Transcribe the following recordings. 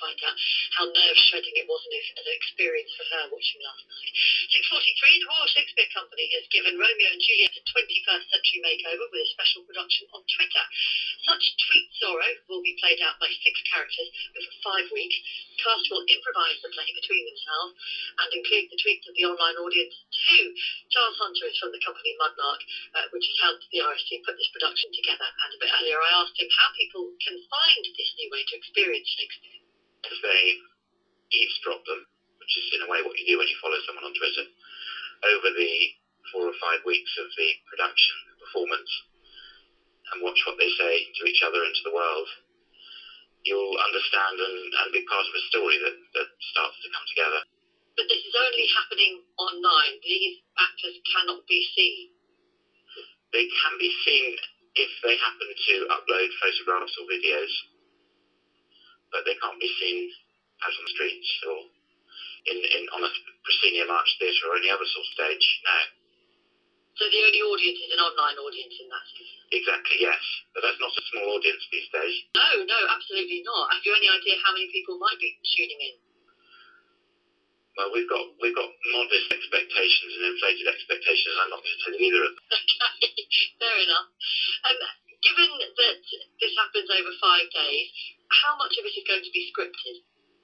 find out how nerve-shredding it was as an experience for her watching last night. 6:43, the Royal Shakespeare Company has given Romeo and Juliet a 21st century makeover with a special production on Twitter. Such Tweet Sorrow will be played out by 6 characters over 5 weeks. Cast will improvise the play between themselves and include the tweets of the online audience too. Charles Hunter is from the company Mudlark, which has helped the RSC put this production together. And a bit earlier I asked him how people can find this new way to experience Shakespeare. If they eavesdrop them, which is in a way what you do when you follow someone on Twitter, over the 4 or 5 weeks of the production, the performance, and watch what they say to each other and to the world, you'll understand and be part of a story that starts to come together. But this is only happening online. These actors cannot be seen. They can be seen if they happen to upload photographs or videos, but they can't be seen out on the streets or on a proscenium arch theatre or any other sort of stage, no. So the only audience is an online audience in that sense? Exactly, yes. But that's not a small audience these days. No, absolutely not. Have you any idea how many people might be tuning in? Well, we've got modest expectations and inflated expectations. I'm not going to tell you either of them. Okay, fair enough. Given that this happens over 5 days, how much of it is going to be scripted?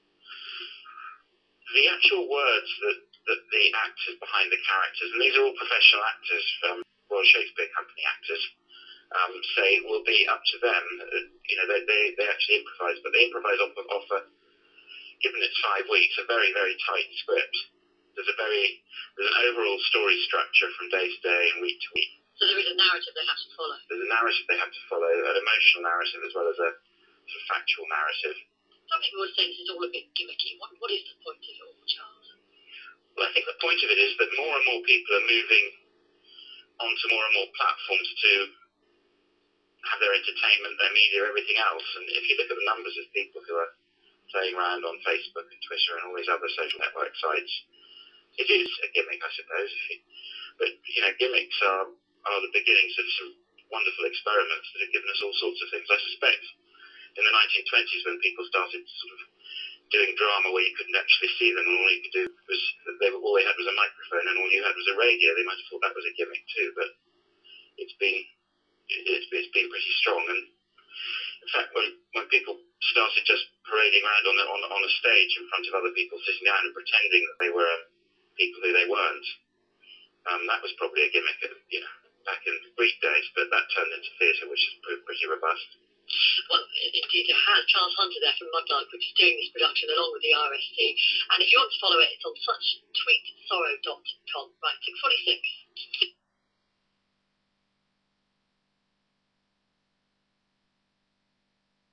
The actual words that the actors behind the characters, and these are all professional actors from Royal Shakespeare Company actors, say will be up to them. They actually improvise, but they improvise off, given it's 5 weeks, a very, very tight script. There's an overall story structure from day to day and week to week. So there is a narrative they have to follow? There's a narrative they have to follow, an emotional narrative as well as a sort of factual narrative. Some people would say this is all a bit gimmicky. What is the point of it all, Charles? Well, I think the point of it is that more and more people are moving onto more and more platforms to have their entertainment, their media, everything else. And if you look at the numbers of people who are playing around on Facebook and Twitter and all these other social network sites, it is a gimmick, I suppose. But, gimmicks are the beginnings of some wonderful experiments that have given us all sorts of things. I suspect in the 1920s when people started sort of doing drama where you couldn't actually see them and all you could do was, all they had was a microphone and all you had was a radio, they might have thought that was a gimmick too, but it's been pretty strong. And in fact, when people started just parading around on a stage in front of other people, sitting down and pretending that they were people who they weren't, that was probably a gimmick, back in Greek days, but that turned into theatre, which has proved pretty robust. Well, indeed it has. Charles Hunter there from Mudlark, which is doing this production along with the RSC. And if you want to follow it, it's on suchtweetsorrow.com. Right, 6:46.